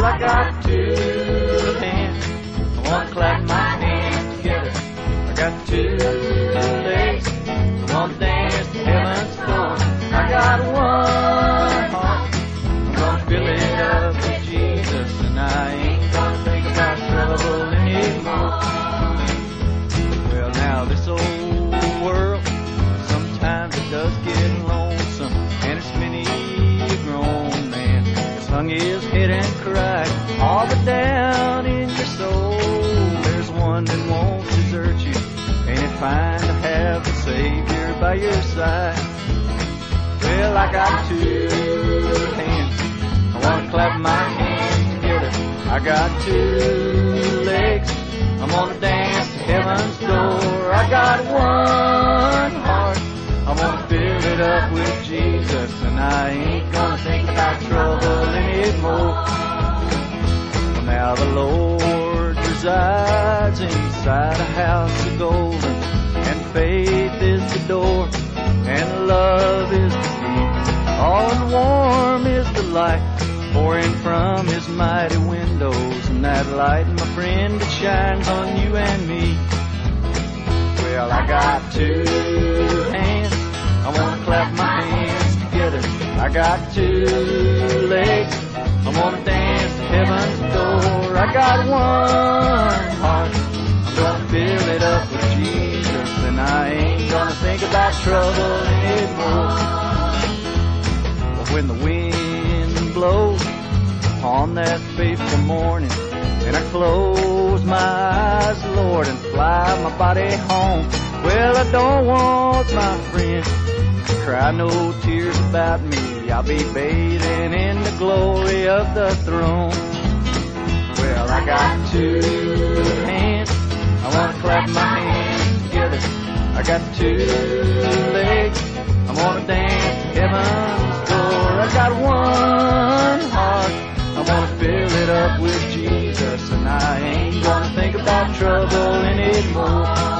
I got two hands. I want to clap my hands together. I got two legs. I want to dance to heaven's door. I got one heart. I'm gonna fill it up with Jesus, and I ain't gonna think about trouble anymore. Well, now this old world, sometimes it does get lonesome, and it's many a grown man has hung his head and cried. All but down in your soul, there's one that won't desert you. Ain't it fine to have the Savior by your side? Well, I got two hands. I want to clap my hands together. I got two legs. I'm gonna dance to heaven's door. I got one heart. I want to fill it up with Jesus, and I ain't gonna think about trouble anymore. Well, now the Lord resides inside a house of gold, and faith is the door, and love is the key. All and warm is the light pouring from His mighty windows, and that light, my friend, it shines on you and me. Well, I got two hands. I want to clap my hands together. I got two legs. I want to dance to heaven's door. I got one heart. I'm going to fill it up with Jesus, and I ain't going to think about trouble anymore. But when the wind blows on that fateful morning, and I close my eyes, Lord, and fly my body home, well, I don't want, my friend, to cry no tears about me. I'll be bathing in the glory of the throne. Well, I got two hands. I want to clap my hands together. I got two legs. I want to dance to heaven's door. I got one heart. I want to fill it up with Jesus, and I ain't gonna think about trouble anymore.